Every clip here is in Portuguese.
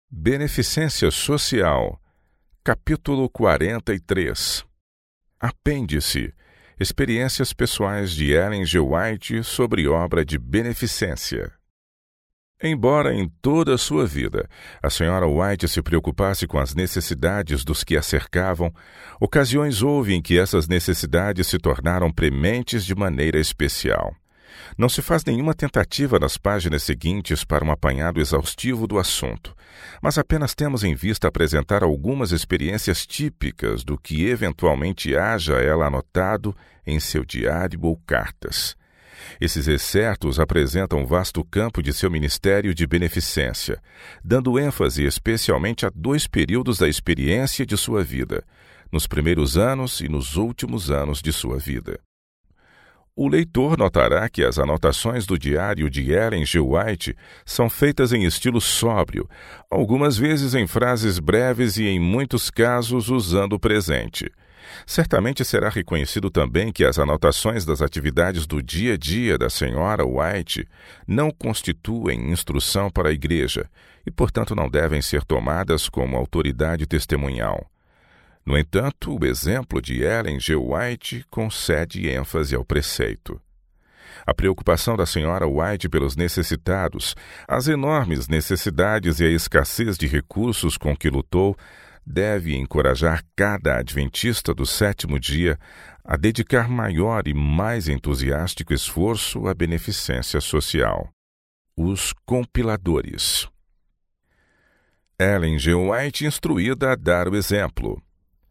Beneficência Social, capítulo 43. Apêndice: Experiências pessoais de Ellen G. White sobre obra de beneficência. Embora em toda a sua vida a Sra. White se preocupasse com as necessidades dos que a cercavam, ocasiões houve em que essas necessidades se tornaram prementes de maneira especial. Não se faz nenhuma tentativa nas páginas seguintes para um apanhado exaustivo do assunto, mas apenas temos em vista apresentar algumas experiências típicas do que eventualmente haja ela anotado em seu diário ou cartas. Esses excertos apresentam um vasto campo de seu ministério de beneficência, dando ênfase especialmente a 2 períodos da experiência de sua vida, nos primeiros anos e nos últimos anos de sua vida. O leitor notará que as anotações do diário de Ellen G. White são feitas em estilo sóbrio, algumas vezes em frases breves e, em muitos casos, usando o presente. Certamente será reconhecido também que as anotações das atividades do dia a dia da Sra. White não constituem instrução para a igreja e, portanto, não devem ser tomadas como autoridade testemunhal. No entanto, o exemplo de Ellen G. White concede ênfase ao preceito. A preocupação da Sra. White pelos necessitados, as enormes necessidades e a escassez de recursos com que lutou, deve encorajar cada adventista do 7º dia a dedicar maior e mais entusiástico esforço à beneficência social. Os compiladores. Ellen G. White instruída a dar o exemplo.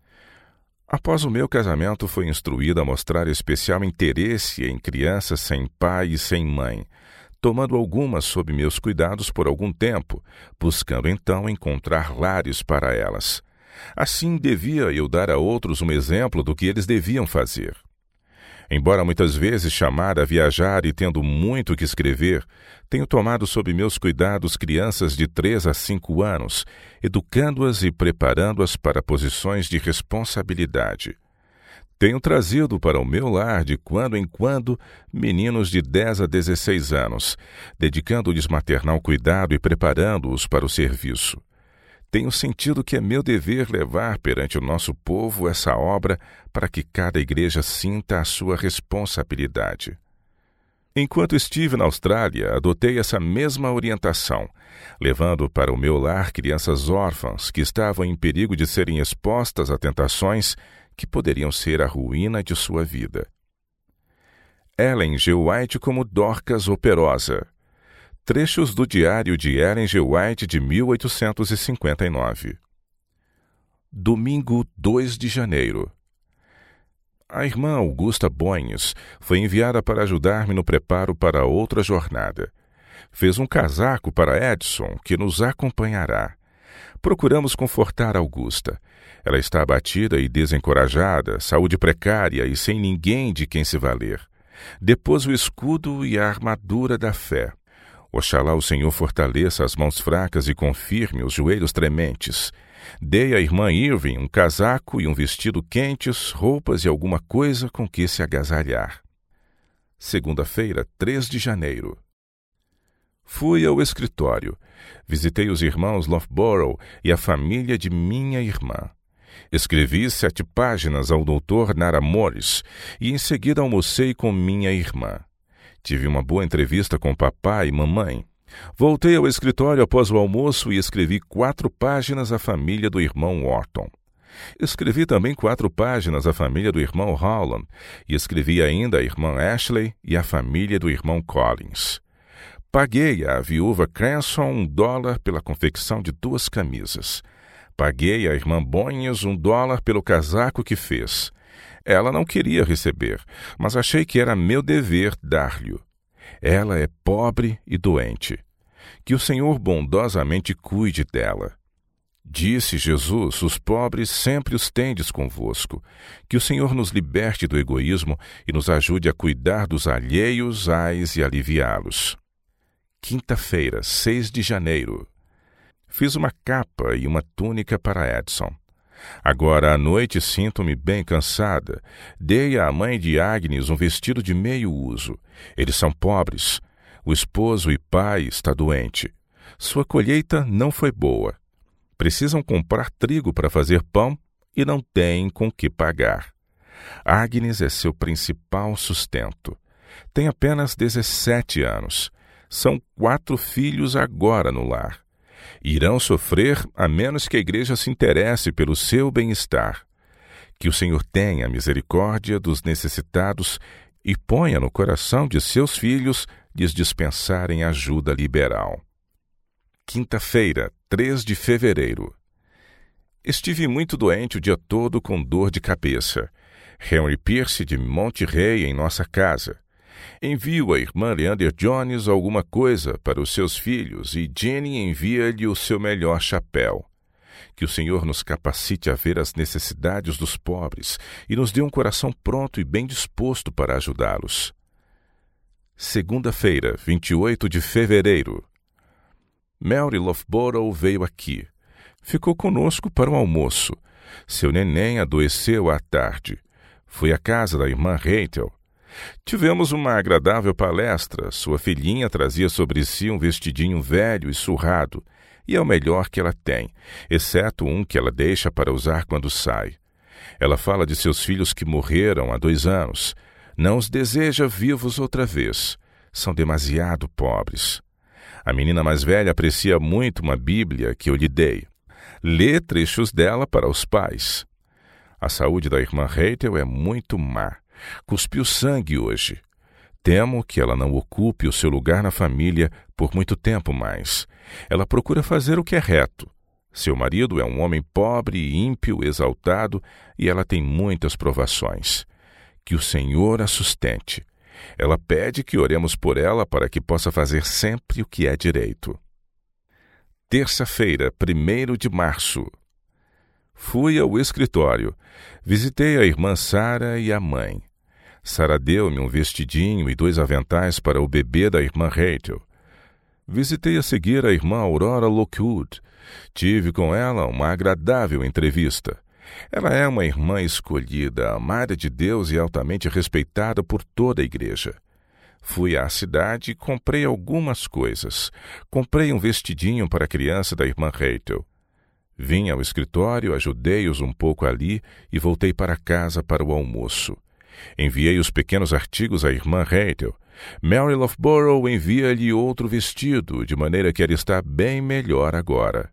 Após o meu casamento, fui instruída a mostrar especial interesse em crianças sem pai e sem mãe, tomando algumas sob meus cuidados por algum tempo, buscando então encontrar lares para elas. Assim, devia eu dar a outros um exemplo do que eles deviam fazer. Embora muitas vezes chamada a viajar e tendo muito que escrever, tenho tomado sob meus cuidados crianças de 3 a 5 anos, educando-as e preparando-as para posições de responsabilidade. Tenho trazido para o meu lar, de quando em quando, meninos de 10 a 16 anos, dedicando-lhes maternal cuidado e preparando-os para o serviço. Tenho sentido que é meu dever levar perante o nosso povo essa obra para que cada igreja sinta a sua responsabilidade. Enquanto estive na Austrália, adotei essa mesma orientação, levando para o meu lar crianças órfãs que estavam em perigo de serem expostas a tentações que poderiam ser a ruína de sua vida. Ellen G. White como Dorcas operosa. Trechos do diário de Ellen G. White de 1859. Domingo 2 de janeiro. A irmã Augusta Boynes foi enviada para ajudar-me no preparo para outra jornada. Fez um casaco para Edson, que nos acompanhará. Procuramos confortar Augusta. Ela está abatida e desencorajada, saúde precária e sem ninguém de quem se valer. Depôs o escudo e a armadura da fé. Oxalá o Senhor fortaleça as mãos fracas e confirme os joelhos trementes. Dei à irmã Irving um casaco e um vestido quentes, roupas e alguma coisa com que se agasalhar. Segunda-feira, 3 de janeiro. Fui ao escritório. Visitei os irmãos Loughborough e a família de minha irmã. Escrevi 7 páginas ao Dr. Nara Morris e em seguida almocei com minha irmã. Tive uma boa entrevista com papai e mamãe. Voltei ao escritório após o almoço e escrevi 4 páginas à família do irmão Wharton. Escrevi também 4 páginas à família do irmão Howland e escrevi ainda à irmã Ashley e à família do irmão Collins. Paguei à viúva Cranston $1 pela confecção de 2 camisas. Paguei à irmã Boynes $1 pelo casaco que fez. Ela não queria receber, mas achei que era meu dever dar-lhe. Ela é pobre e doente. Que o Senhor bondosamente cuide dela. Disse Jesus, os pobres sempre os tendes convosco. Que o Senhor nos liberte do egoísmo e nos ajude a cuidar dos alheios, ais e aliviá-los. Quinta-feira, 6 de janeiro. Fiz uma capa e uma túnica para Edson. Agora à noite sinto-me bem cansada. Dei à mãe de Agnes um vestido de meio uso. Eles são pobres. O esposo e pai está doente. Sua colheita não foi boa. Precisam comprar trigo para fazer pão e não têm com que pagar. Agnes é seu principal sustento. Tem apenas 17 anos. São 4 filhos agora no lar. Irão sofrer a menos que a igreja se interesse pelo seu bem-estar. Que o Senhor tenha misericórdia dos necessitados e ponha no coração de seus filhos lhes dispensarem ajuda liberal. Quinta-feira, 3 de fevereiro. Estive muito doente o dia todo com dor de cabeça. Henry Pierce de Monterrey em nossa casa. Envio à irmã Leander Jones alguma coisa para os seus filhos e Jenny envia-lhe o seu melhor chapéu. Que o Senhor nos capacite a ver as necessidades dos pobres e nos dê um coração pronto e bem disposto para ajudá-los. Segunda-feira, 28 de fevereiro. Mary Loughborough veio aqui. Ficou conosco para o almoço. Seu neném adoeceu à tarde. Fui à casa da irmã Rachel. Tivemos uma agradável palestra. Sua filhinha trazia sobre si um vestidinho velho e surrado, e é o melhor que ela tem, exceto um que ela deixa para usar quando sai. Ela fala de seus filhos que morreram há 2 anos. Não os deseja vivos outra vez. São demasiado pobres. A menina mais velha aprecia muito uma Bíblia que eu lhe dei. Lê trechos dela para os pais. A saúde da irmã Rachel é muito má. Cuspiu sangue hoje. Temo que ela não ocupe o seu lugar na família por muito tempo mais. Ela procura fazer o que é reto. Seu marido é um homem pobre, ímpio, exaltado, e ela tem muitas provações. Que o Senhor a sustente. Ela pede que oremos por ela para que possa fazer sempre o que é direito. Terça-feira, 1º de março. Fui ao escritório. Visitei a irmã Sara e a mãe. Sara deu-me um vestidinho e 2 aventais para o bebê da irmã Rachel. Visitei a seguir a irmã Aurora Lockwood. Tive com ela uma agradável entrevista. Ela é uma irmã escolhida, amada de Deus e altamente respeitada por toda a igreja. Fui à cidade e comprei algumas coisas. Comprei um vestidinho para a criança da irmã Rachel. Vim ao escritório, ajudei-os um pouco ali e voltei para casa para o almoço. Enviei os pequenos artigos à irmã Rachel. Mary Loughborough envia-lhe outro vestido, de maneira que ela está bem melhor agora.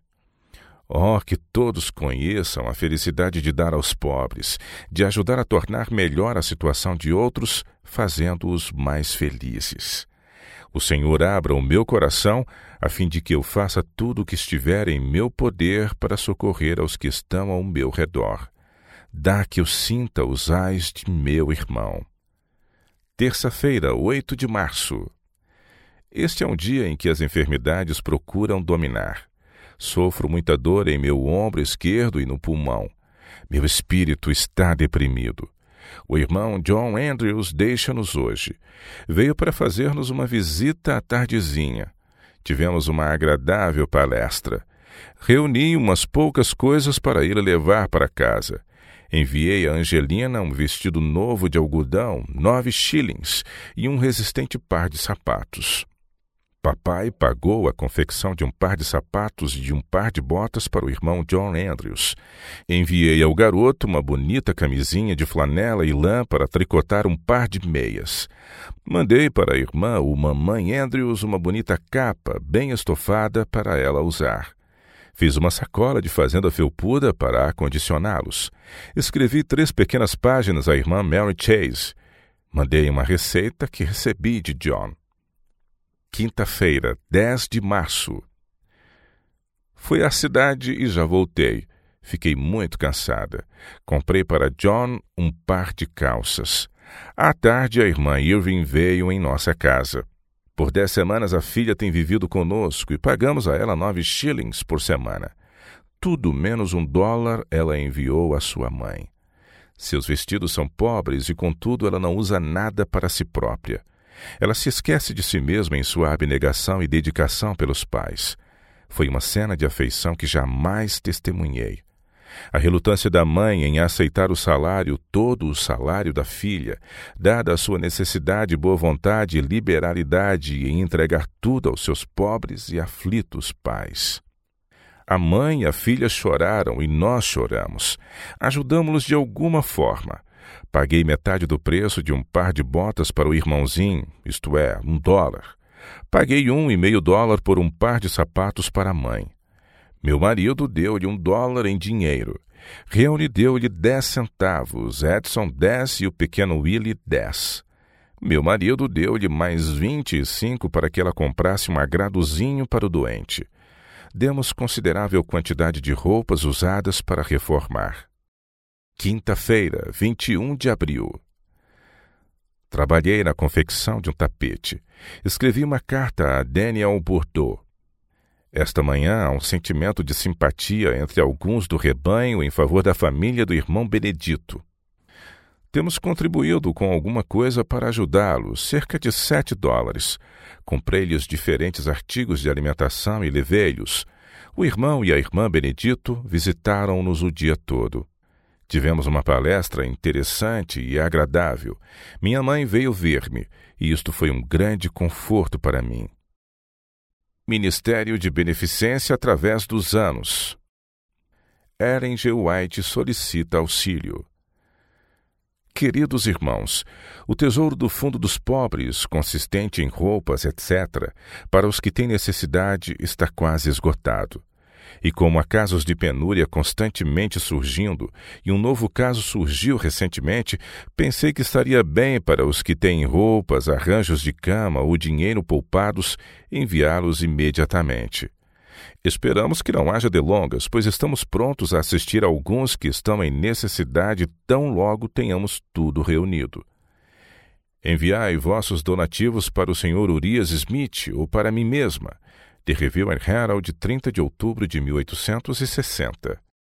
Oh, que todos conheçam a felicidade de dar aos pobres, de ajudar a tornar melhor a situação de outros, fazendo-os mais felizes. O Senhor abra o meu coração, a fim de que eu faça tudo o que estiver em meu poder para socorrer aos que estão ao meu redor. Dá que eu sinta os ais de meu irmão. Terça-feira, 8 de março. Este é um dia em que as enfermidades procuram dominar. Sofro muita dor em meu ombro esquerdo e no pulmão. Meu espírito está deprimido. O irmão John Andrews deixa-nos hoje. Veio para fazer-nos uma visita à tardezinha. Tivemos uma agradável palestra. Reuni umas poucas coisas para ele levar para casa. Enviei a Angelina um vestido novo de algodão, 9 shillings, e um resistente par de sapatos. Papai pagou a confecção de um par de sapatos e de um par de botas para o irmão John Andrews. Enviei ao garoto uma bonita camisinha de flanela e lã para tricotar um par de meias. Mandei para a irmã, o mamãe Andrews, uma bonita capa, bem estofada, para ela usar. Fiz uma sacola de fazenda felpuda para acondicioná-los. Escrevi 3 pequenas páginas à irmã Mary Chase. Mandei uma receita que recebi de John. Quinta-feira, 10 de março. Fui à cidade e já voltei. Fiquei muito cansada. Comprei para John um par de calças. À tarde, a irmã Irving veio em nossa casa. Por 10 semanas a filha tem vivido conosco e pagamos a ela 9 shillings por semana. Tudo menos $1 ela enviou à sua mãe. Seus vestidos são pobres e, contudo, ela não usa nada para si própria. Ela se esquece de si mesma em sua abnegação e dedicação pelos pais. Foi uma cena de afeição que jamais testemunhei. A relutância da mãe em aceitar o salário, todo o salário da filha, dada a sua necessidade, boa vontade e liberalidade em entregar tudo aos seus pobres e aflitos pais. A mãe e a filha choraram e nós choramos. Ajudamos-los de alguma forma. Paguei metade do preço de um par de botas para o irmãozinho, isto é, $1. Paguei $1,50 por um par de sapatos para a mãe. Meu marido deu-lhe $1 em dinheiro. Reuny deu-lhe 10 centavos, Edson 10 e o pequeno Willie 10. Meu marido deu-lhe mais 25 para que ela comprasse um agradozinho para o doente. Demos considerável quantidade de roupas usadas para reformar. Quinta-feira, 21 de abril. Trabalhei na confecção de um tapete. Escrevi uma carta a Daniel Bourdeau. Esta manhã há um sentimento de simpatia entre alguns do rebanho em favor da família do irmão Benedito. Temos contribuído com alguma coisa para ajudá-los, cerca de $7. Comprei-lhes diferentes artigos de alimentação e levei-los. O irmão e a irmã Benedito visitaram-nos o dia todo. Tivemos uma palestra interessante e agradável. Minha mãe veio ver-me, e isto foi um grande conforto para mim. Ministério de Beneficência através dos anos. Ellen G. White solicita auxílio. Queridos irmãos, o tesouro do fundo dos pobres, consistente em roupas, etc., para os que têm necessidade, está quase esgotado. E como há casos de penúria constantemente surgindo, e um novo caso surgiu recentemente, pensei que estaria bem para os que têm roupas, arranjos de cama ou dinheiro poupados, enviá-los imediatamente. Esperamos que não haja delongas, pois estamos prontos a assistir a alguns que estão em necessidade tão logo tenhamos tudo reunido. Enviai vossos donativos para o Sr. Urias Smith ou para mim mesma. The Review and Herald, 30 de outubro de 1860.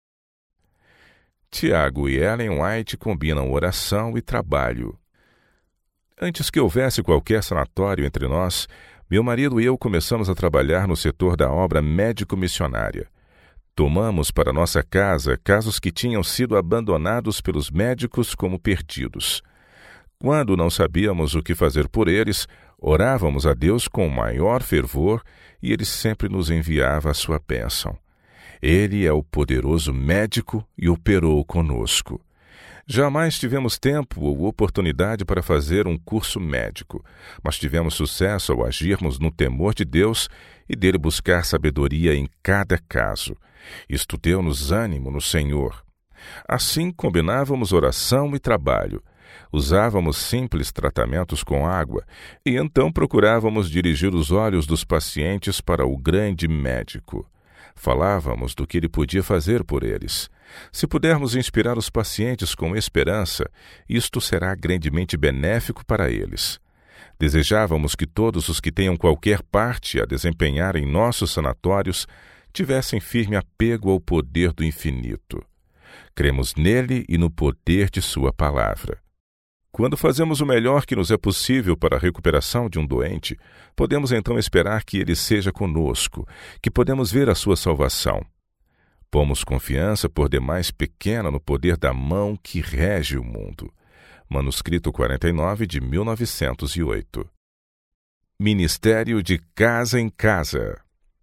Tiago e Ellen White combinam oração e trabalho. Antes que houvesse qualquer sanatório entre nós, meu marido e eu começamos a trabalhar no setor da obra médico-missionária. Tomamos para nossa casa casos que tinham sido abandonados pelos médicos como perdidos. Quando não sabíamos o que fazer por eles, orávamos a Deus com o maior fervor e Ele sempre nos enviava a sua bênção. Ele é o poderoso médico e operou conosco. Jamais tivemos tempo ou oportunidade para fazer um curso médico, mas tivemos sucesso ao agirmos no temor de Deus e dele buscar sabedoria em cada caso. Isto deu-nos ânimo no Senhor. Assim combinávamos oração e trabalho. Usávamos simples tratamentos com água e então procurávamos dirigir os olhos dos pacientes para o grande médico. Falávamos do que ele podia fazer por eles. Se pudermos inspirar os pacientes com esperança, isto será grandemente benéfico para eles. Desejávamos que todos os que tenham qualquer parte a desempenhar em nossos sanatórios tivessem firme apego ao poder do infinito. Cremos nele e no poder de sua palavra. Quando fazemos o melhor que nos é possível para a recuperação de um doente, podemos então esperar que ele seja conosco, que podemos ver a sua salvação. Pomos confiança por demais pequena no poder da mão que rege o mundo. Manuscrito 49 de 1908. Ministério de Casa em Casa.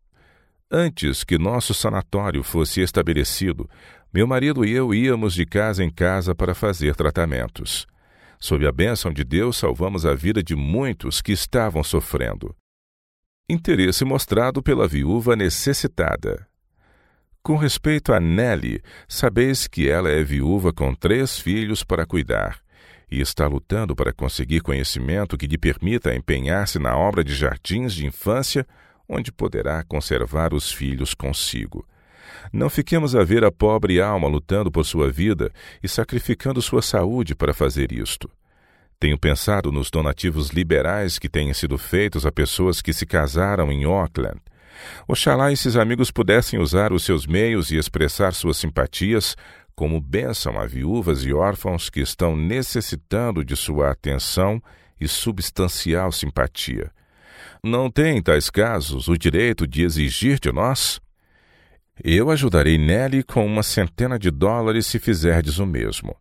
Antes que nosso sanatório fosse estabelecido, meu marido e eu íamos de casa em casa para fazer tratamentos. Sob a bênção de Deus, salvamos a vida de muitos que estavam sofrendo. Interesse mostrado pela viúva necessitada. Com respeito a Nelly, sabeis que ela é viúva com 3 filhos para cuidar e está lutando para conseguir conhecimento que lhe permita empenhar-se na obra de jardins de infância, onde poderá conservar os filhos consigo. Não fiquemos a ver a pobre alma lutando por sua vida e sacrificando sua saúde para fazer isto. Tenho pensado nos donativos liberais que têm sido feitos a pessoas que se casaram em Auckland. Oxalá esses amigos pudessem usar os seus meios e expressar suas simpatias como bênção a viúvas e órfãos que estão necessitando de sua atenção e substancial simpatia. Não têm, em tais casos, o direito de exigir de nós? Eu ajudarei Nelly com $100 se fizerdes o mesmo.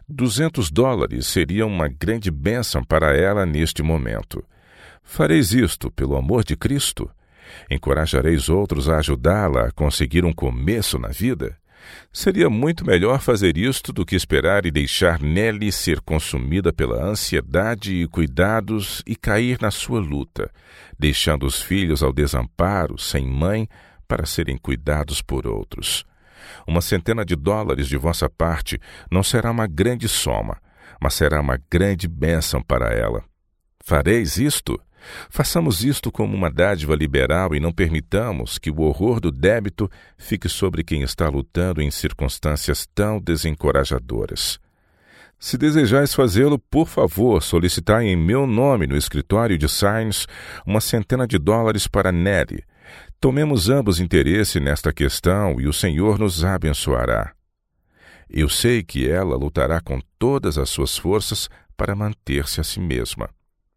$200 seria uma grande bênção para ela neste momento. Fareis isto pelo amor de Cristo? Encorajareis outros a ajudá-la a conseguir um começo na vida? Seria muito melhor fazer isto do que esperar e deixar Nelly ser consumida pela ansiedade e cuidados e cair na sua luta, deixando os filhos ao desamparo, sem mãe, para serem cuidados por outros. $100 de vossa parte não será uma grande soma, mas será uma grande bênção para ela. Fareis isto? Façamos isto como uma dádiva liberal e não permitamos que o horror do débito fique sobre quem está lutando em circunstâncias tão desencorajadoras. Se desejais fazê-lo, por favor, solicitai em meu nome no escritório de Signs $100 para Nelly. Tomemos ambos interesse nesta questão e o Senhor nos abençoará. Eu sei que ela lutará com todas as suas forças para manter-se a si mesma.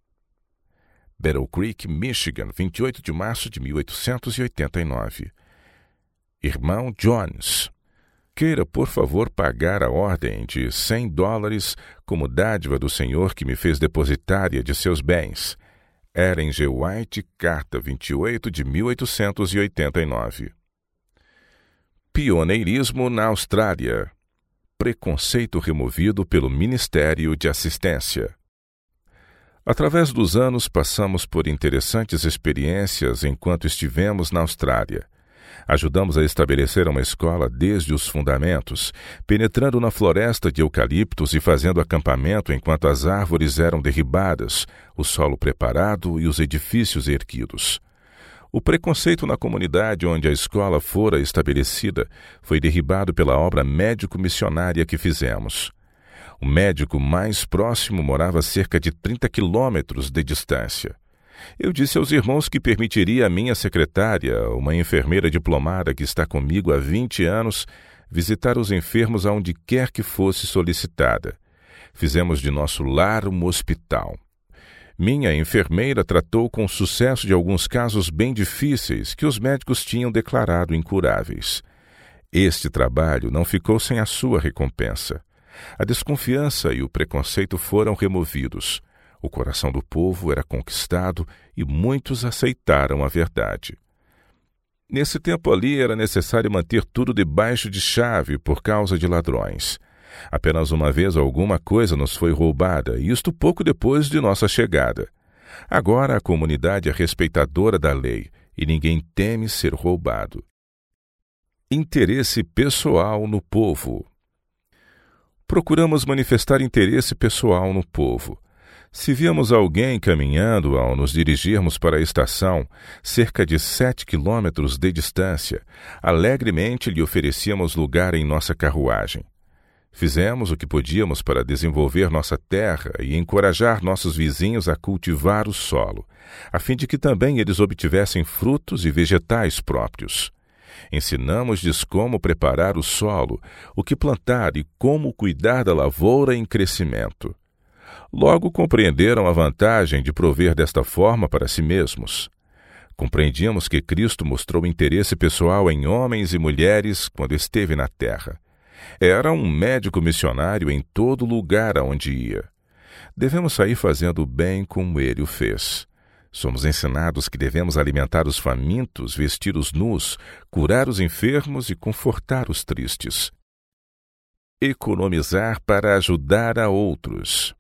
Battle Creek, Michigan, 28 de março de 1889. Irmão Jones, queira, por favor, pagar a ordem de $100 como dádiva do Senhor que me fez depositária de seus bens. Ellen G. White, carta 28 de 1889. Pioneirismo na Austrália. Preconceito removido pelo Ministério de Assistência. Através dos anos, passamos por interessantes experiências enquanto estivemos na Austrália. Ajudamos a estabelecer uma escola desde os fundamentos, penetrando na floresta de eucaliptos e fazendo acampamento enquanto as árvores eram derribadas, o solo preparado e os edifícios erguidos. O preconceito na comunidade onde a escola fora estabelecida foi derribado pela obra médico-missionária que fizemos. O médico mais próximo morava a cerca de 30 quilômetros de distância. Eu disse aos irmãos que permitiria a minha secretária, uma enfermeira diplomada que está comigo há 20 anos, visitar os enfermos aonde quer que fosse solicitada. Fizemos de nosso lar um hospital. Minha enfermeira tratou com sucesso de alguns casos bem difíceis que os médicos tinham declarado incuráveis. Este trabalho não ficou sem a sua recompensa. A desconfiança e o preconceito foram removidos. O coração do povo era conquistado e muitos aceitaram a verdade. Nesse tempo ali era necessário manter tudo debaixo de chave por causa de ladrões. Apenas uma vez alguma coisa nos foi roubada, e isto pouco depois de nossa chegada. Agora a comunidade é respeitadora da lei e ninguém teme ser roubado. Interesse pessoal no povo. Procuramos manifestar interesse pessoal no povo. Se víamos alguém caminhando ao nos dirigirmos para a estação, cerca de 7 quilômetros de distância, alegremente lhe oferecíamos lugar em nossa carruagem. Fizemos o que podíamos para desenvolver nossa terra e encorajar nossos vizinhos a cultivar o solo, a fim de que também eles obtivessem frutos e vegetais próprios. Ensinamos-lhes como preparar o solo, o que plantar e como cuidar da lavoura em crescimento. Logo compreenderam a vantagem de prover desta forma para si mesmos. Compreendíamos que Cristo mostrou interesse pessoal em homens e mulheres quando esteve na terra. Era um médico missionário em todo lugar aonde ia. Devemos sair fazendo o bem como ele o fez. Somos ensinados que devemos alimentar os famintos, vestir os nus, curar os enfermos e confortar os tristes. Economizar para ajudar a outros.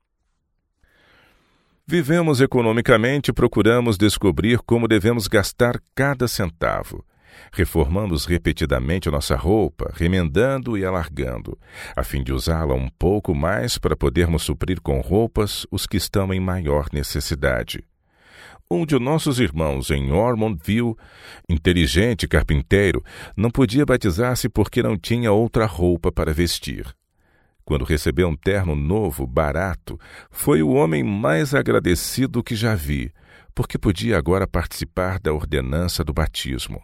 Vivemos economicamente e procuramos descobrir como devemos gastar cada centavo. Reformamos repetidamente nossa roupa, remendando e alargando, a fim de usá-la um pouco mais para podermos suprir com roupas os que estão em maior necessidade. Um de nossos irmãos em Ormondville, inteligente carpinteiro, não podia batizar-se porque não tinha outra roupa para vestir. Quando recebeu um terno novo, barato, foi o homem mais agradecido que já vi, porque podia agora participar da ordenança do batismo.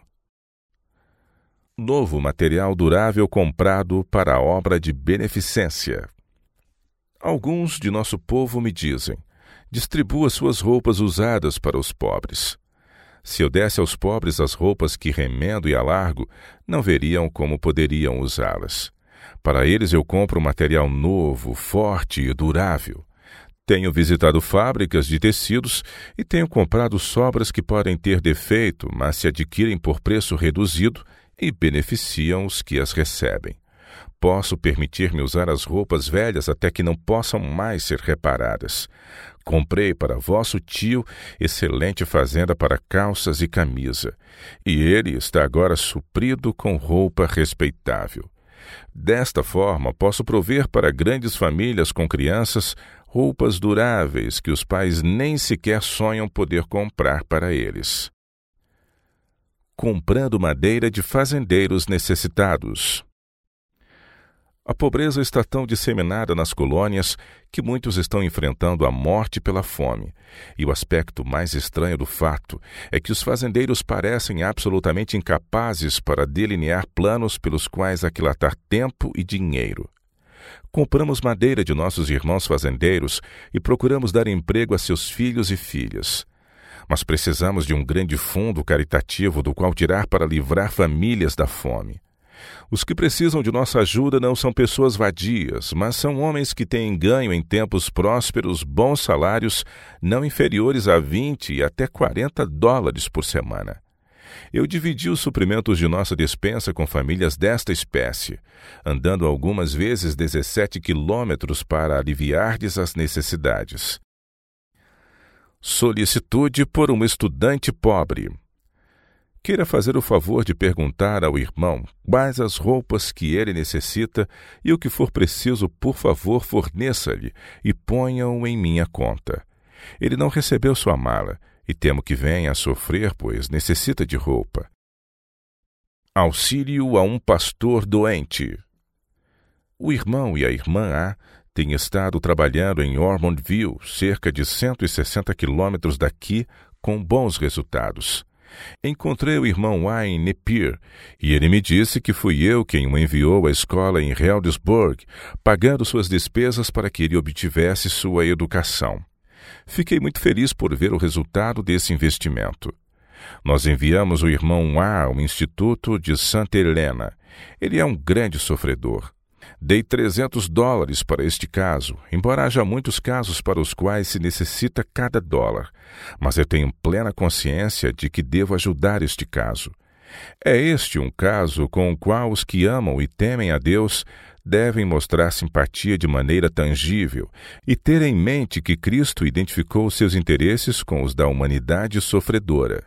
Novo material durável comprado para a obra de beneficência. Alguns de nosso povo me dizem: distribua suas roupas usadas para os pobres. Se eu desse aos pobres as roupas que remendo e alargo, não veriam como poderiam usá-las. Para eles eu compro material novo, forte e durável. Tenho visitado fábricas de tecidos e tenho comprado sobras que podem ter defeito, mas se adquirem por preço reduzido e beneficiam os que as recebem. Posso permitir-me usar as roupas velhas até que não possam mais ser reparadas. Comprei para vosso tio excelente fazenda para calças e camisa, e ele está agora suprido com roupa respeitável. Desta forma, posso prover para grandes famílias com crianças roupas duráveis que os pais nem sequer sonham poder comprar para eles. Comprando madeira de fazendeiros necessitados. A pobreza está tão disseminada nas colônias que muitos estão enfrentando a morte pela fome. E o aspecto mais estranho do fato é que os fazendeiros parecem absolutamente incapazes para delinear planos pelos quais aquilatar tempo e dinheiro. Compramos madeira de nossos irmãos fazendeiros e procuramos dar emprego a seus filhos e filhas. Mas precisamos de um grande fundo caritativo do qual tirar para livrar famílias da fome. Os que precisam de nossa ajuda não são pessoas vadias, mas são homens que têm ganho em tempos prósperos bons salários não inferiores a 20 e até $40 por semana. Eu dividi os suprimentos de nossa despensa com famílias desta espécie, andando algumas vezes 17 quilômetros para aliviar-lhes as necessidades. Solicitude por um estudante pobre. Queira fazer o favor de perguntar ao irmão quais as roupas que ele necessita e o que for preciso, por favor, forneça-lhe e ponha-o em minha conta. Ele não recebeu sua mala e temo que venha a sofrer, pois necessita de roupa. Auxílio a um pastor doente. O irmão e a irmã A têm estado trabalhando em Ormondville, cerca de 160 quilômetros daqui, com bons resultados. Encontrei o irmão A em Napier e ele me disse que fui eu quem o enviou à escola em Healdsburg, pagando suas despesas para que ele obtivesse sua educação. Fiquei muito feliz por ver o resultado desse investimento. Nós enviamos o irmão A ao Instituto de Santa Helena. Ele é um grande sofredor. Dei $300 para este caso, embora haja muitos casos para os quais se necessita cada dólar, mas eu tenho plena consciência de que devo ajudar este caso. É este um caso com o qual os que amam e temem a Deus devem mostrar simpatia de maneira tangível e ter em mente que Cristo identificou seus interesses com os da humanidade sofredora.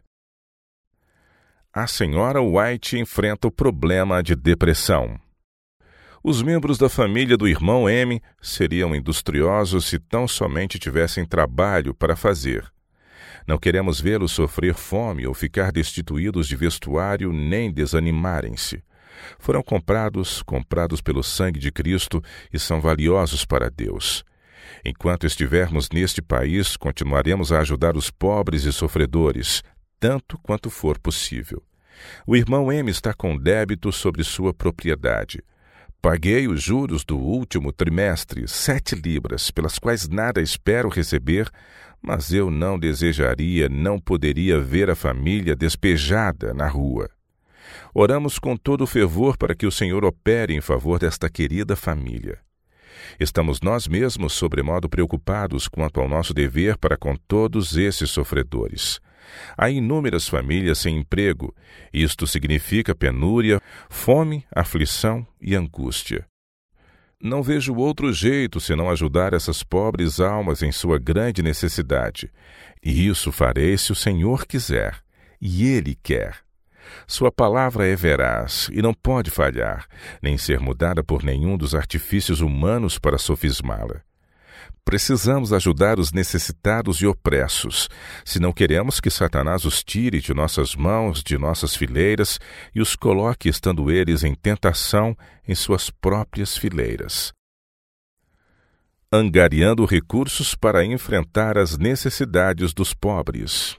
A senhora White enfrenta o problema de depressão. Os membros da família do irmão M seriam industriosos se tão somente tivessem trabalho para fazer. Não queremos vê-los sofrer fome ou ficar destituídos de vestuário nem desanimarem-se. Foram comprados pelo sangue de Cristo e são valiosos para Deus. Enquanto estivermos neste país, continuaremos a ajudar os pobres e sofredores, tanto quanto for possível. O irmão M está com débito sobre sua propriedade. Paguei os juros do último trimestre, 7 libras, pelas quais nada espero receber, mas eu não poderia ver a família despejada na rua. Oramos com todo o fervor para que o Senhor opere em favor desta querida família. Estamos nós mesmos sobremodo preocupados quanto ao nosso dever para com todos esses sofredores. Há inúmeras famílias sem emprego. Isto significa penúria, fome, aflição e angústia. Não vejo outro jeito senão ajudar essas pobres almas em sua grande necessidade. E isso farei se o Senhor quiser. E Ele quer. Sua palavra é veraz e não pode falhar, nem ser mudada por nenhum dos artifícios humanos para sofismá-la. Precisamos ajudar os necessitados e opressos, se não queremos que Satanás os tire de nossas mãos, de nossas fileiras, e os coloque, estando eles em tentação, em suas próprias fileiras. Angariando recursos para enfrentar as necessidades dos pobres.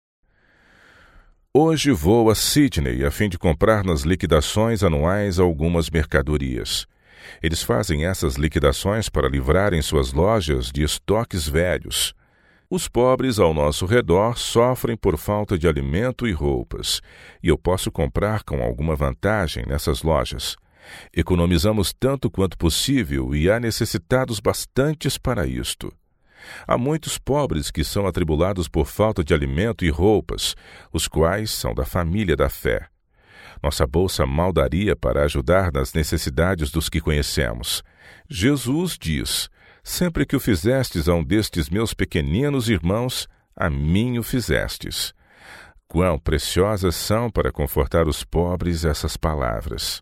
Hoje vou a Sydney a fim de comprar nas liquidações anuais algumas mercadorias. Eles fazem essas liquidações para livrarem suas lojas de estoques velhos. Os pobres ao nosso redor sofrem por falta de alimento e roupas, e eu posso comprar com alguma vantagem nessas lojas. Economizamos tanto quanto possível e há necessitados bastantes para isto. Há muitos pobres que são atribulados por falta de alimento e roupas, os quais são da família da fé. Nossa bolsa mal daria para ajudar nas necessidades dos que conhecemos. Jesus diz: sempre que o fizestes a um destes meus pequeninos irmãos, a mim o fizestes. Quão preciosas são para confortar os pobres essas palavras.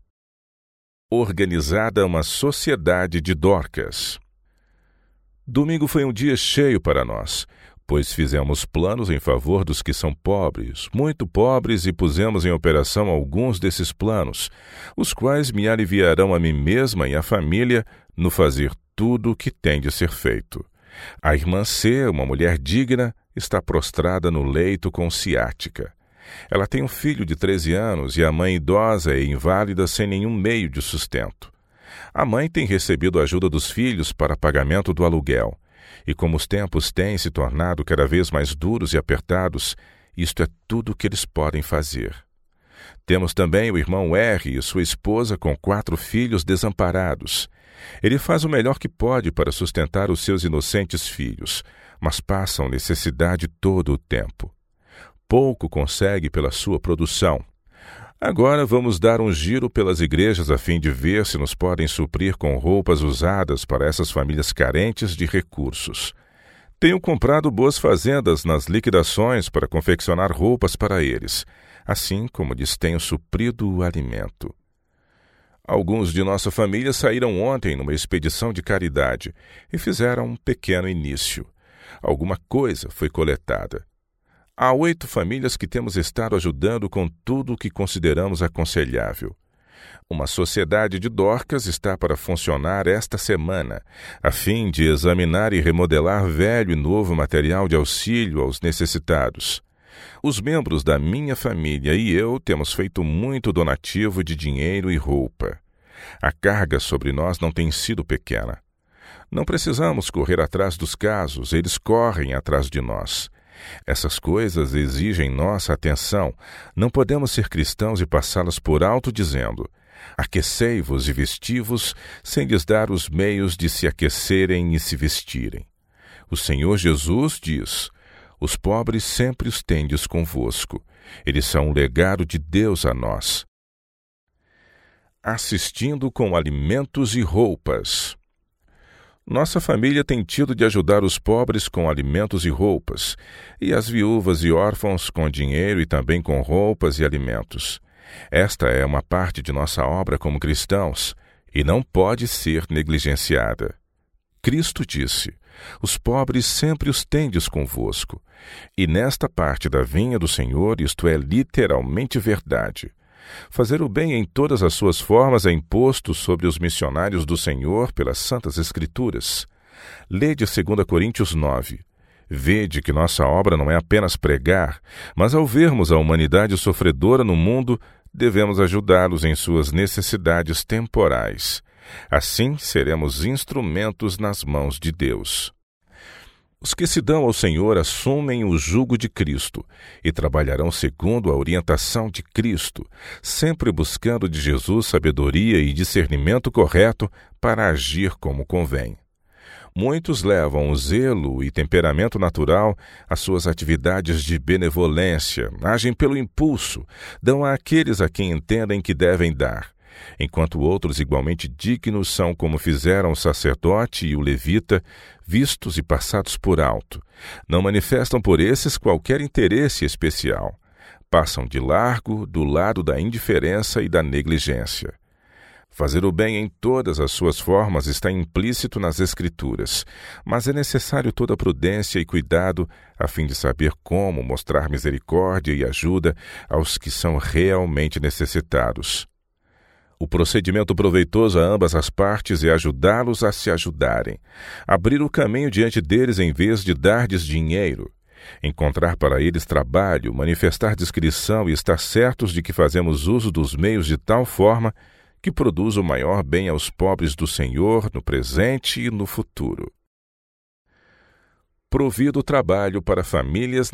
Organizada uma sociedade de Dorcas. Domingo foi um dia cheio para nós, pois fizemos planos em favor dos que são pobres, muito pobres, e pusemos em operação alguns desses planos, os quais me aliviarão a mim mesma e à família no fazer tudo o que tem de ser feito. A irmã C, uma mulher digna, está prostrada no leito com ciática. Ela tem um filho de 13 anos e a mãe idosa e inválida sem nenhum meio de sustento. A mãe tem recebido a ajuda dos filhos para pagamento do aluguel. E como os tempos têm se tornado cada vez mais duros e apertados, isto é tudo o que eles podem fazer. Temos também o irmão R e sua esposa com 4 filhos desamparados. Ele faz o melhor que pode para sustentar os seus inocentes filhos, mas passam necessidade todo o tempo. Pouco consegue pela sua produção. Agora vamos dar um giro pelas igrejas a fim de ver se nos podem suprir com roupas usadas para essas famílias carentes de recursos. Tenho comprado boas fazendas nas liquidações para confeccionar roupas para eles, assim como lhes tenho suprido o alimento. Alguns de nossa família saíram ontem numa expedição de caridade e fizeram um pequeno início. Alguma coisa foi coletada. Há 8 famílias que temos estado ajudando com tudo o que consideramos aconselhável. Uma sociedade de Dorcas está para funcionar esta semana, a fim de examinar e remodelar velho e novo material de auxílio aos necessitados. Os membros da minha família e eu temos feito muito donativo de dinheiro e roupa. A carga sobre nós não tem sido pequena. Não precisamos correr atrás dos casos, eles correm atrás de nós. Essas coisas exigem nossa atenção. Não podemos ser cristãos e passá-las por alto dizendo: aquecei-vos e vesti-vos, sem lhes dar os meios de se aquecerem e se vestirem. O Senhor Jesus diz: os pobres sempre os tendes convosco. Eles são um legado de Deus a nós. Assistindo com alimentos e roupas. Nossa família tem tido de ajudar os pobres com alimentos e roupas, e as viúvas e órfãos com dinheiro e também com roupas e alimentos. Esta é uma parte de nossa obra como cristãos, e não pode ser negligenciada. Cristo disse: os pobres sempre os tendes convosco. E nesta parte da vinha do Senhor isto é literalmente verdade. Fazer o bem em todas as suas formas é imposto sobre os missionários do Senhor pelas Santas Escrituras. Lede 2 Coríntios 9. Vede que nossa obra não é apenas pregar, mas ao vermos a humanidade sofredora no mundo, devemos ajudá-los em suas necessidades temporais. Assim seremos instrumentos nas mãos de Deus. Os que se dão ao Senhor assumem o jugo de Cristo e trabalharão segundo a orientação de Cristo, sempre buscando de Jesus sabedoria e discernimento correto para agir como convém. Muitos levam o zelo e temperamento natural às suas atividades de benevolência, agem pelo impulso, dão àqueles a quem entendem que devem dar, enquanto outros igualmente dignos são como fizeram o sacerdote e o levita, vistos e passados por alto. Não manifestam por esses qualquer interesse especial. Passam de largo do lado da indiferença e da negligência. Fazer o bem em todas as suas formas está implícito nas Escrituras, mas é necessário toda prudência e cuidado a fim de saber como mostrar misericórdia e ajuda aos que são realmente necessitados. O procedimento proveitoso a ambas as partes é ajudá-los a se ajudarem, abrir o caminho diante deles em vez de dar-lhes dinheiro, encontrar para eles trabalho, manifestar discrição e estar certos de que fazemos uso dos meios de tal forma que produza o maior bem aos pobres do Senhor no presente e no futuro. Provido trabalho para famílias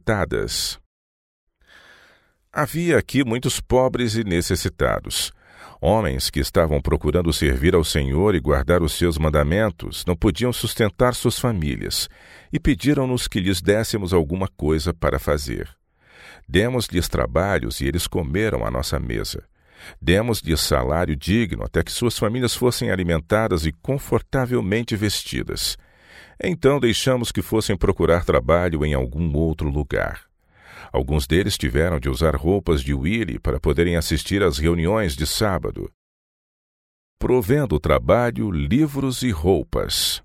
necessitadas. Havia aqui muitos pobres e necessitados. Homens que estavam procurando servir ao Senhor e guardar os seus mandamentos não podiam sustentar suas famílias e pediram-nos que lhes dessemos alguma coisa para fazer. Demos-lhes trabalhos e eles comeram à nossa mesa. Demos-lhes salário digno até que suas famílias fossem alimentadas e confortavelmente vestidas. Então deixamos que fossem procurar trabalho em algum outro lugar. Alguns deles tiveram de usar roupas de Willy para poderem assistir às reuniões de sábado, provendo trabalho, livros e roupas.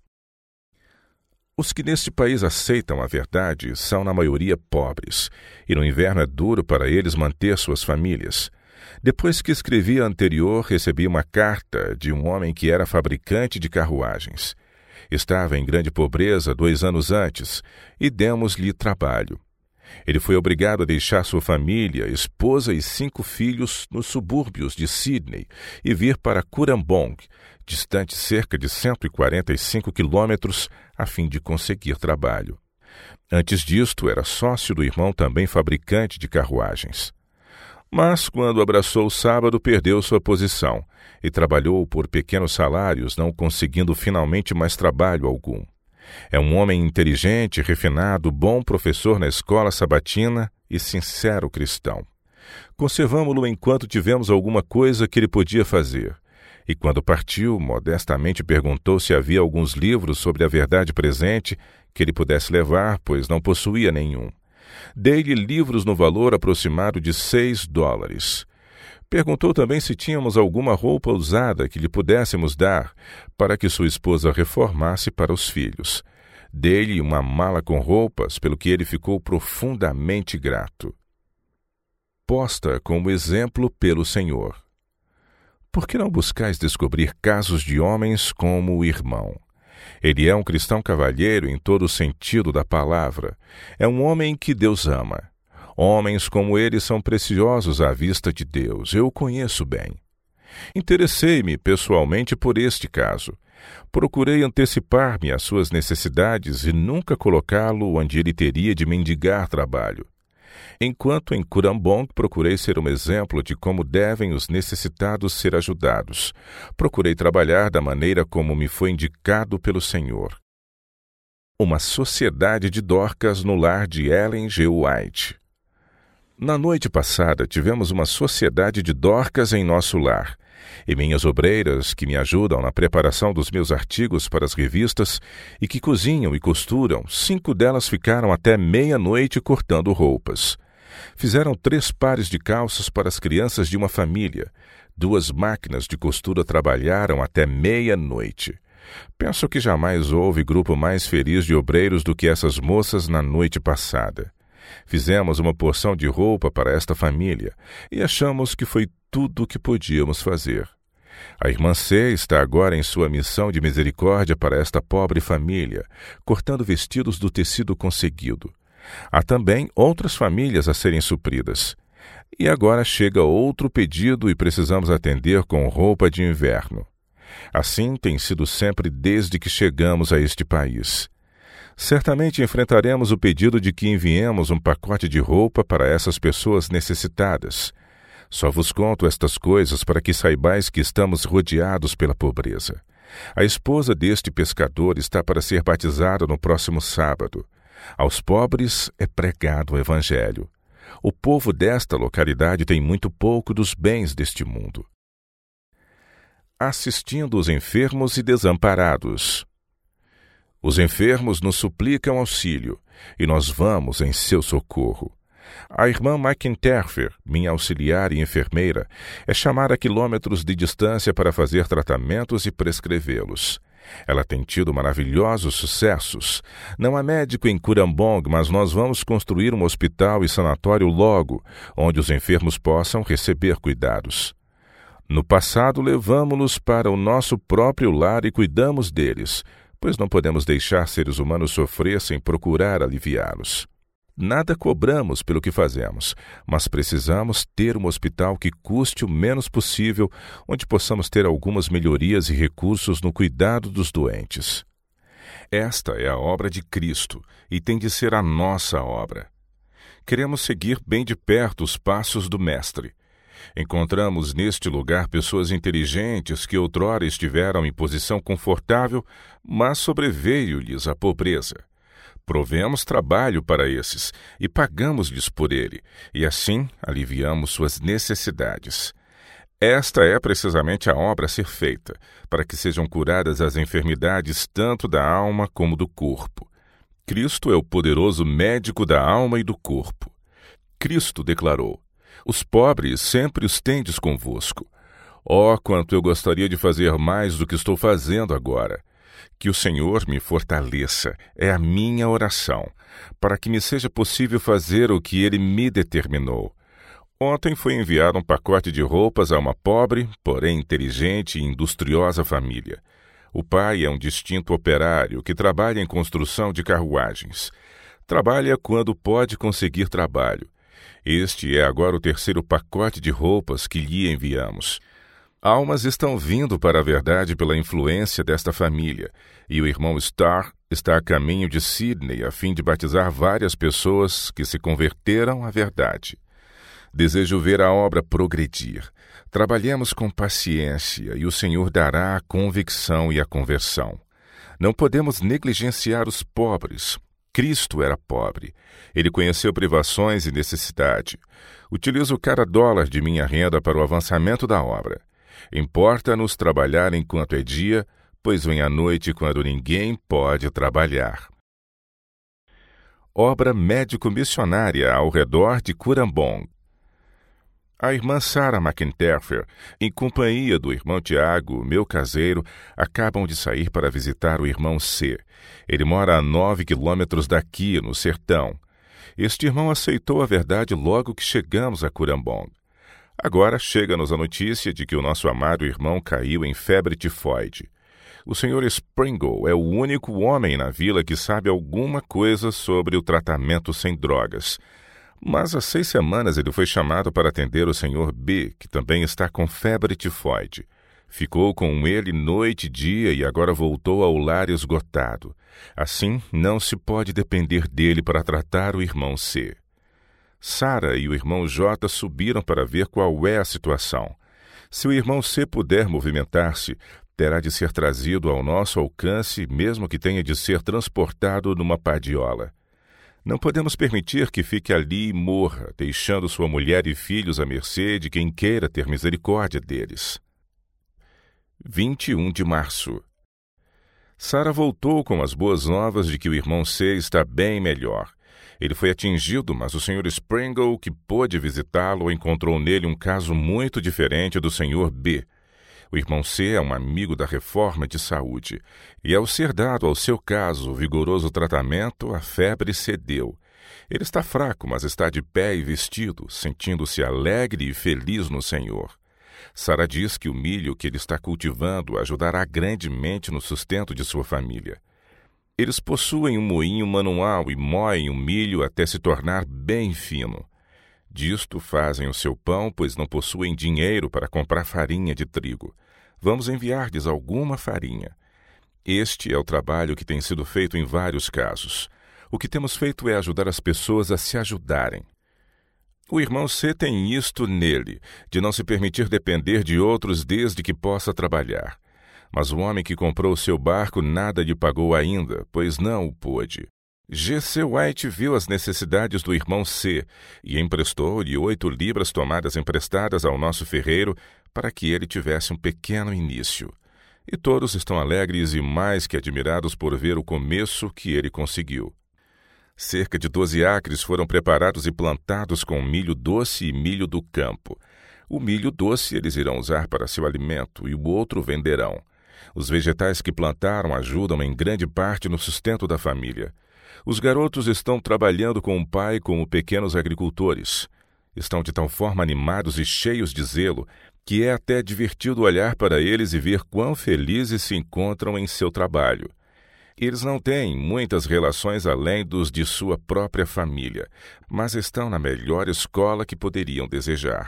Os que neste país aceitam a verdade são, na maioria, pobres, e no inverno é duro para eles manter suas famílias. Depois que escrevi a anterior, recebi uma carta de um homem que era fabricante de carruagens. Estava em grande pobreza 2 anos antes, e demos-lhe trabalho. Ele foi obrigado a deixar sua família, esposa e 5 filhos nos subúrbios de Sydney e vir para Currambong, distante cerca de 145 quilômetros, a fim de conseguir trabalho. Antes disto, era sócio do irmão também fabricante de carruagens. Mas, quando abraçou o sábado, perdeu sua posição e trabalhou por pequenos salários, não conseguindo finalmente mais trabalho algum. É um homem inteligente, refinado, bom professor na escola sabatina e sincero cristão. Conservamo-lo enquanto tivemos alguma coisa que ele podia fazer. E quando partiu, modestamente perguntou se havia alguns livros sobre a verdade presente que ele pudesse levar, pois não possuía nenhum. Dei-lhe livros no valor aproximado de $6. Perguntou também se tínhamos alguma roupa usada que lhe pudéssemos dar para que sua esposa reformasse para os filhos. Dei-lhe uma mala com roupas, pelo que ele ficou profundamente grato. Posta como exemplo pelo Senhor. Por que não buscais descobrir casos de homens como o irmão? Ele é um cristão cavalheiro em todo o sentido da palavra. É um homem que Deus ama. Homens como ele são preciosos à vista de Deus. Eu o conheço bem. Interessei-me pessoalmente por este caso. Procurei antecipar-me às suas necessidades e nunca colocá-lo onde ele teria de mendigar trabalho. Enquanto em Currambong procurei ser um exemplo de como devem os necessitados ser ajudados. Procurei trabalhar da maneira como me foi indicado pelo Senhor. Uma sociedade de Dorcas no lar de Ellen G. White. Na noite passada, tivemos uma sociedade de Dorcas em nosso lar, e minhas obreiras, que me ajudam na preparação dos meus artigos para as revistas e que cozinham e costuram, 5 delas ficaram até meia-noite cortando roupas. Fizeram 3 pares de calças para as crianças de uma família. 2 máquinas de costura trabalharam até meia-noite. Penso que jamais houve grupo mais feliz de obreiros do que essas moças na noite passada. Fizemos uma porção de roupa para esta família e achamos que foi tudo o que podíamos fazer. A irmã C está agora em sua missão de misericórdia para esta pobre família, cortando vestidos do tecido conseguido. Há também outras famílias a serem supridas. E agora chega outro pedido e precisamos atender com roupa de inverno. Assim tem sido sempre desde que chegamos a este país. Certamente enfrentaremos o pedido de que enviemos um pacote de roupa para essas pessoas necessitadas. Só vos conto estas coisas para que saibais que estamos rodeados pela pobreza. A esposa deste pescador está para ser batizada no próximo sábado. Aos pobres é pregado o Evangelho. O povo desta localidade tem muito pouco dos bens deste mundo. Assistindo os enfermos e desamparados. Os enfermos nos suplicam auxílio, e nós vamos em seu socorro. A irmã McIntyre, minha auxiliar e enfermeira, é chamada a quilômetros de distância para fazer tratamentos e prescrevê-los. Ela tem tido maravilhosos sucessos. Não há médico em Currambong, mas nós vamos construir um hospital e sanatório logo, onde os enfermos possam receber cuidados. No passado, levamo-los para o nosso próprio lar e cuidamos deles, pois não podemos deixar seres humanos sofrer sem procurar aliviá-los. Nada cobramos pelo que fazemos, mas precisamos ter um hospital que custe o menos possível, onde possamos ter algumas melhorias e recursos no cuidado dos doentes. Esta é a obra de Cristo e tem de ser a nossa obra. Queremos seguir bem de perto os passos do Mestre. Encontramos neste lugar pessoas inteligentes que outrora estiveram em posição confortável, mas sobreveio-lhes a pobreza. Provemos trabalho para esses e pagamos-lhes por ele, e assim aliviamos suas necessidades. Esta é precisamente a obra a ser feita, para que sejam curadas as enfermidades tanto da alma como do corpo. Cristo é o poderoso médico da alma e do corpo. Cristo declarou: os pobres sempre os tendes convosco. Oh, quanto eu gostaria de fazer mais do que estou fazendo agora! Que o Senhor me fortaleça, é a minha oração, para que me seja possível fazer o que Ele me determinou. Ontem foi enviado um pacote de roupas a uma pobre, porém inteligente e industriosa família. O pai é um distinto operário que trabalha em construção de carruagens. Trabalha quando pode conseguir trabalho. Este é agora o terceiro pacote de roupas que lhe enviamos. Almas estão vindo para a verdade pela influência desta família, e o irmão Starr está a caminho de Sydney a fim de batizar várias pessoas que se converteram à verdade. Desejo ver a obra progredir. Trabalhemos com paciência e o Senhor dará a convicção e a conversão. Não podemos negligenciar os pobres. Cristo era pobre. Ele conheceu privações e necessidade. Utilizo cada dólar de minha renda para o avançamento da obra. Importa-nos trabalhar enquanto é dia, pois vem a noite quando ninguém pode trabalhar. Obra médico-missionária ao redor de Currambong. A irmã Sarah McIntyre, em companhia do irmão Tiago, meu caseiro, acabam de sair para visitar o irmão C. Ele mora a 9 quilômetros daqui, no sertão. Este irmão aceitou a verdade logo que chegamos a Currambong. Agora chega-nos a notícia de que o nosso amado irmão caiu em febre tifoide. O Sr. Springle é o único homem na vila que sabe alguma coisa sobre o tratamento sem drogas. Mas há 6 semanas ele foi chamado para atender o Sr. B, que também está com febre tifoide. Ficou com ele noite e dia e agora voltou ao lar esgotado. Assim, não se pode depender dele para tratar o irmão C. Sarah e o irmão J subiram para ver qual é a situação. Se o irmão C puder movimentar-se, terá de ser trazido ao nosso alcance, mesmo que tenha de ser transportado numa padiola. Não podemos permitir que fique ali e morra, deixando sua mulher e filhos à mercê de quem queira ter misericórdia deles. 21 de março. Sarah voltou com as boas novas de que o irmão C está bem melhor. Ele foi atingido, mas o Sr. Springle, que pôde visitá-lo, encontrou nele um caso muito diferente do Sr. B. O irmão C é um amigo da reforma de saúde, e ao ser dado ao seu caso o vigoroso tratamento, a febre cedeu. Ele está fraco, mas está de pé e vestido, sentindo-se alegre e feliz no Senhor. Sarah diz que o milho que ele está cultivando ajudará grandemente no sustento de sua família. Eles possuem um moinho manual e moem o milho até se tornar bem fino. Disto fazem o seu pão, pois não possuem dinheiro para comprar farinha de trigo. Vamos enviar-lhes alguma farinha. Este é o trabalho que tem sido feito em vários casos. O que temos feito é ajudar as pessoas a se ajudarem. O irmão C tem isto nele, de não se permitir depender de outros desde que possa trabalhar. Mas o homem que comprou o seu barco nada lhe pagou ainda, pois não o pôde. G.C. White viu as necessidades do irmão C e emprestou-lhe 8 libras tomadas emprestadas ao nosso ferreiro para que ele tivesse um pequeno início. E todos estão alegres e mais que admirados por ver o começo que ele conseguiu. Cerca de 12 acres foram preparados e plantados com milho doce e milho do campo. O milho doce eles irão usar para seu alimento e o outro venderão. Os vegetais que plantaram ajudam em grande parte no sustento da família. Os garotos estão trabalhando com o pai como pequenos agricultores. Estão de tal forma animados e cheios de zelo que é até divertido olhar para eles e ver quão felizes se encontram em seu trabalho. Eles não têm muitas relações além dos de sua própria família, mas estão na melhor escola que poderiam desejar.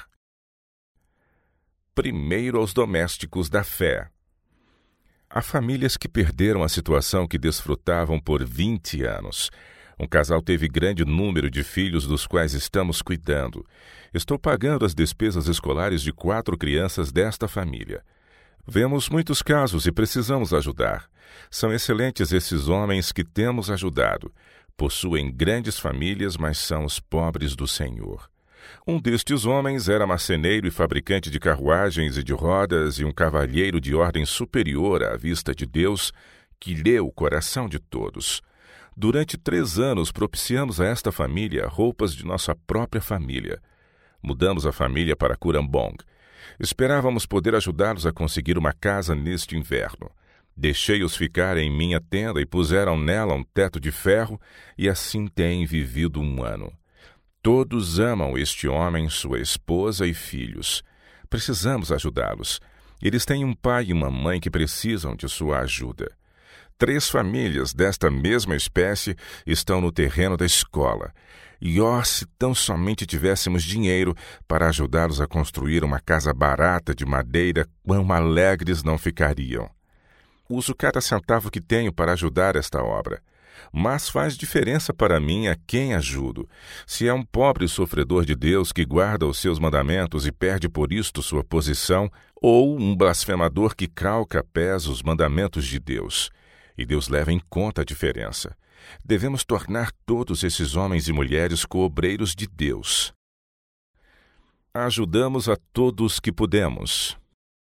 Primeiro aos domésticos da fé. Há famílias que perderam a situação que desfrutavam por 20 anos. Um casal teve grande número de filhos dos quais estamos cuidando. Estou pagando as despesas escolares de 4 crianças desta família. Vemos muitos casos e precisamos ajudar. São excelentes esses homens que temos ajudado. Possuem grandes famílias, mas são os pobres do Senhor. Um destes homens era marceneiro e fabricante de carruagens e de rodas e um cavalheiro de ordem superior à vista de Deus, que leu o coração de todos. Durante 3 anos propiciamos a esta família roupas de nossa própria família. Mudamos a família para Curambong. Esperávamos poder ajudá-los a conseguir uma casa neste inverno. Deixei-os ficar em minha tenda e puseram nela um teto de ferro, e assim têm vivido 1 ano. Todos amam este homem, sua esposa e filhos. Precisamos ajudá-los. Eles têm um pai e uma mãe que precisam de sua ajuda. 3 famílias desta mesma espécie estão no terreno da escola. E se tão somente tivéssemos dinheiro para ajudá-los a construir uma casa barata de madeira, quão alegres não ficariam. Uso cada centavo que tenho para ajudar esta obra. Mas faz diferença para mim a quem ajudo. Se é um pobre sofredor de Deus que guarda os seus mandamentos e perde por isto sua posição, ou um blasfemador que calca a pés os mandamentos de Deus. E Deus leva em conta a diferença. Devemos tornar todos esses homens e mulheres coobreiros de Deus. Ajudamos a todos que pudemos.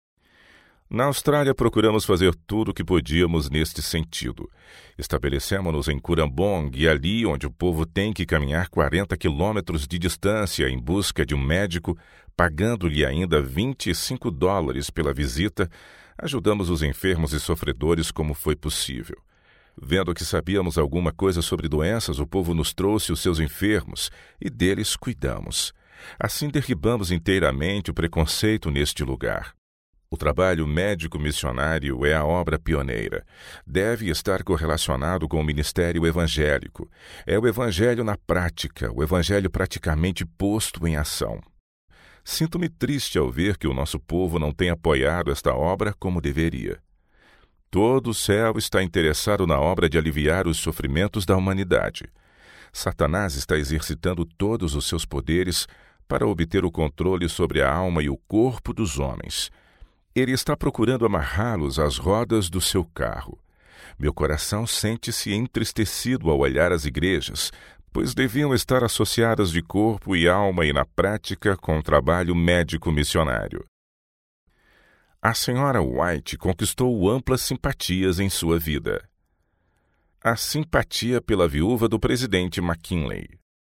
Na Austrália, procuramos fazer tudo o que podíamos neste sentido. Estabelecemos-nos em Curambong e ali onde o povo tem que caminhar 40 quilômetros de distância em busca de um médico, pagando-lhe ainda $25 pela visita, ajudamos os enfermos e sofredores como foi possível. Vendo que sabíamos alguma coisa sobre doenças, o povo nos trouxe os seus enfermos e deles cuidamos. Assim derribamos inteiramente o preconceito neste lugar. O trabalho médico-missionário é a obra pioneira. Deve estar correlacionado com o ministério evangélico. É o evangelho na prática, o evangelho praticamente posto em ação. Sinto-me triste ao ver que o nosso povo não tem apoiado esta obra como deveria. Todo o céu está interessado na obra de aliviar os sofrimentos da humanidade. Satanás está exercitando todos os seus poderes para obter o controle sobre a alma e o corpo dos homens. Ele está procurando amarrá-los às rodas do seu carro. Meu coração sente-se entristecido ao olhar as igrejas, pois deviam estar associadas de corpo e alma e na prática com o trabalho médico-missionário. A senhora White conquistou amplas simpatias em sua vida. A simpatia pela viúva do presidente McKinley.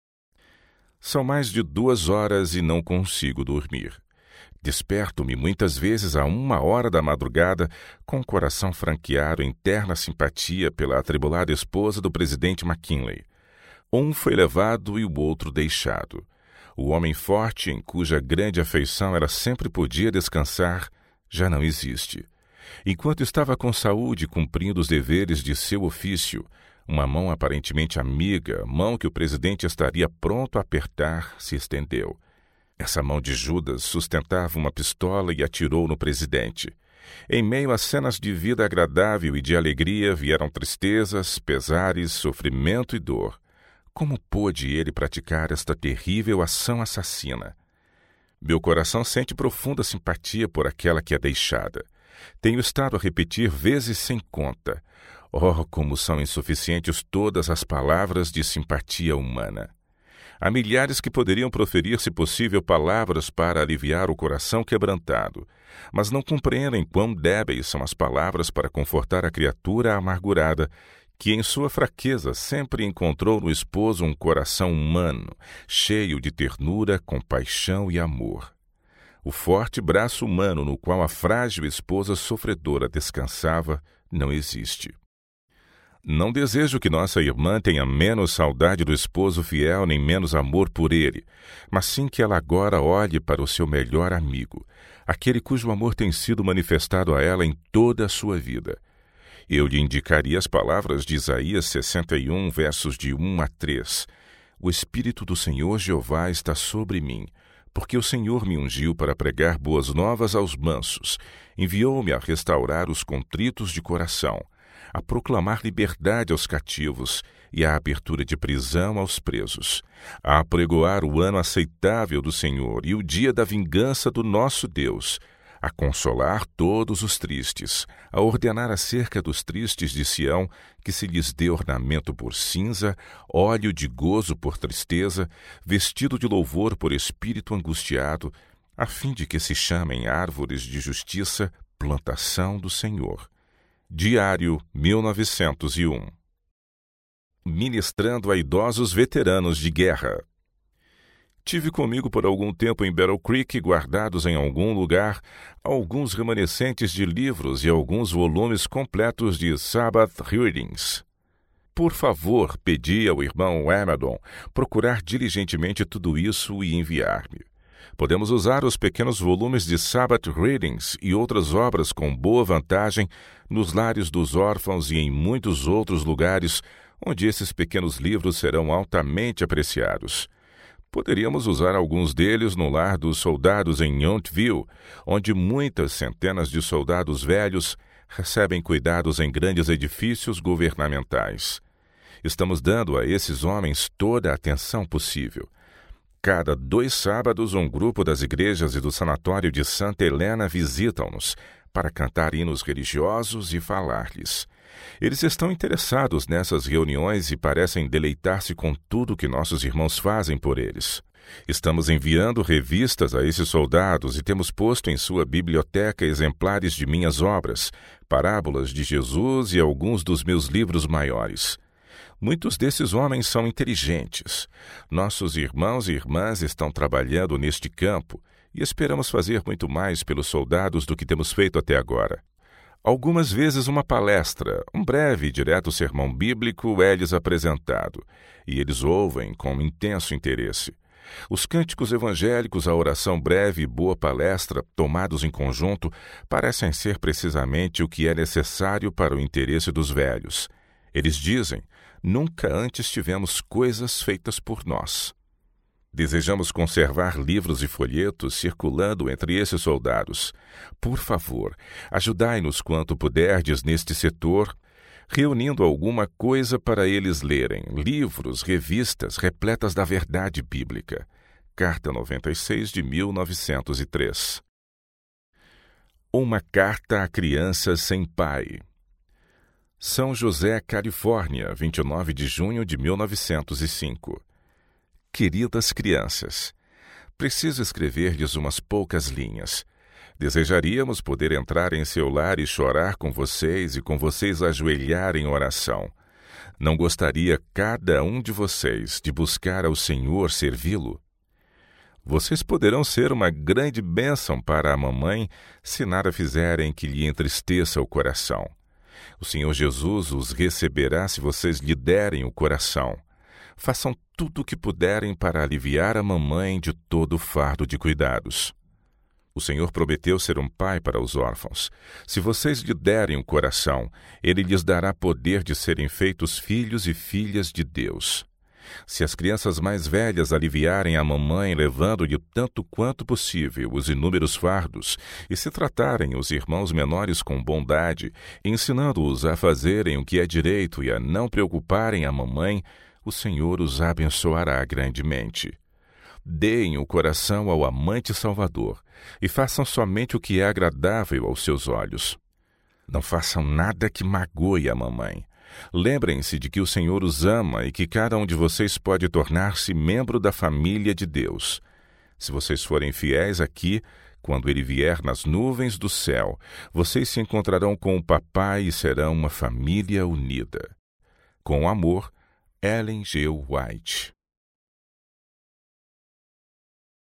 São mais de 2 horas e não consigo dormir. Desperto-me muitas vezes a 1h da madrugada, com o coração franqueado em terna simpatia pela atribulada esposa do presidente McKinley. Um foi levado e o outro deixado. O homem forte, em cuja grande afeição ela sempre podia descansar, já não existe. Enquanto estava com saúde cumprindo os deveres de seu ofício, uma mão aparentemente amiga, mão que o presidente estaria pronto a apertar, se estendeu. Essa mão de Judas sustentava uma pistola e atirou no presidente. Em meio a cenas de vida agradável e de alegria vieram tristezas, pesares, sofrimento e dor. Como pôde ele praticar esta terrível ação assassina? Meu coração sente profunda simpatia por aquela que é deixada. Tenho estado a repetir vezes sem conta. Como são insuficientes todas as palavras de simpatia humana. Há milhares que poderiam proferir, se possível, palavras para aliviar o coração quebrantado, mas não compreendem quão débeis são as palavras para confortar a criatura amargurada, que em sua fraqueza sempre encontrou no esposo um coração humano, cheio de ternura, compaixão e amor. O forte braço humano no qual a frágil esposa sofredora descansava não existe. Não desejo que nossa irmã tenha menos saudade do esposo fiel nem menos amor por ele, mas sim que ela agora olhe para o seu melhor amigo, aquele cujo amor tem sido manifestado a ela em toda a sua vida. Eu lhe indicaria as palavras de Isaías 61, versos de 1-3. O Espírito do Senhor Jeová está sobre mim, porque o Senhor me ungiu para pregar boas novas aos mansos, enviou-me a restaurar os contritos de coração, a proclamar liberdade aos cativos e a abertura de prisão aos presos, a apregoar o ano aceitável do Senhor e o dia da vingança do nosso Deus, a consolar todos os tristes, a ordenar acerca dos tristes de Sião que se lhes dê ornamento por cinza, óleo de gozo por tristeza, vestido de louvor por espírito angustiado, a fim de que se chamem árvores de justiça, plantação do Senhor. Diário 1901. Ministrando a idosos veteranos de guerra. Tive comigo por algum tempo em Battle Creek, guardados em algum lugar, alguns remanescentes de livros e alguns volumes completos de Sabbath Readings. Por favor, pedi ao irmão Amadon procurar diligentemente tudo isso e enviar-me. Podemos usar os pequenos volumes de Sabbath Readings e outras obras com boa vantagem nos lares dos órfãos e em muitos outros lugares onde esses pequenos livros serão altamente apreciados. Poderíamos usar alguns deles no lar dos soldados em Yountville, onde muitas centenas de soldados velhos recebem cuidados em grandes edifícios governamentais. Estamos dando a esses homens toda a atenção possível. Cada 2 sábados, um grupo das igrejas e do sanatório de Santa Helena visitam-nos para cantar hinos religiosos e falar-lhes. Eles estão interessados nessas reuniões e parecem deleitar-se com tudo que nossos irmãos fazem por eles. Estamos enviando revistas a esses soldados e temos posto em sua biblioteca exemplares de minhas obras, parábolas de Jesus e alguns dos meus livros maiores. Muitos desses homens são inteligentes. Nossos irmãos e irmãs estão trabalhando neste campo e esperamos fazer muito mais pelos soldados do que temos feito até agora. Algumas vezes uma palestra, um breve e direto sermão bíblico é-lhes apresentado, e eles ouvem com intenso interesse. Os cânticos evangélicos, a oração breve e boa palestra, tomados em conjunto, parecem ser precisamente o que é necessário para o interesse dos velhos. Eles dizem: nunca antes tivemos coisas feitas por nós. Desejamos conservar livros e folhetos circulando entre esses soldados. Por favor, ajudai-nos quanto puderdes neste setor, reunindo alguma coisa para eles lerem, livros, revistas repletas da verdade bíblica. Carta 96 de 1903. Uma carta a crianças sem pai. São José, Califórnia, 29 de junho de 1905. Queridas crianças, preciso escrever-lhes umas poucas linhas. Desejaríamos poder entrar em seu lar e chorar com vocês e com vocês ajoelhar em oração. Não gostaria cada um de vocês de buscar ao Senhor servi-lo? Vocês poderão ser uma grande bênção para a mamãe se nada fizerem que lhe entristeça o coração. O Senhor Jesus os receberá se vocês lhe derem o coração. Façam tudo o que puderem para aliviar a mamãe de todo o fardo de cuidados. O Senhor prometeu ser um pai para os órfãos. Se vocês lhe derem o coração, Ele lhes dará poder de serem feitos filhos e filhas de Deus. Se as crianças mais velhas aliviarem a mamãe levando-lhe tanto quanto possível os inúmeros fardos, e se tratarem os irmãos menores com bondade, ensinando-os a fazerem o que é direito e a não preocuparem a mamãe, o Senhor os abençoará grandemente. Deem o coração ao amante Salvador e façam somente o que é agradável aos seus olhos. Não façam nada que magoe a mamãe. Lembrem-se de que o Senhor os ama e que cada um de vocês pode tornar-se membro da família de Deus. Se vocês forem fiéis aqui, quando Ele vier nas nuvens do céu, vocês se encontrarão com o papai e serão uma família unida. Com amor, Ellen G. White.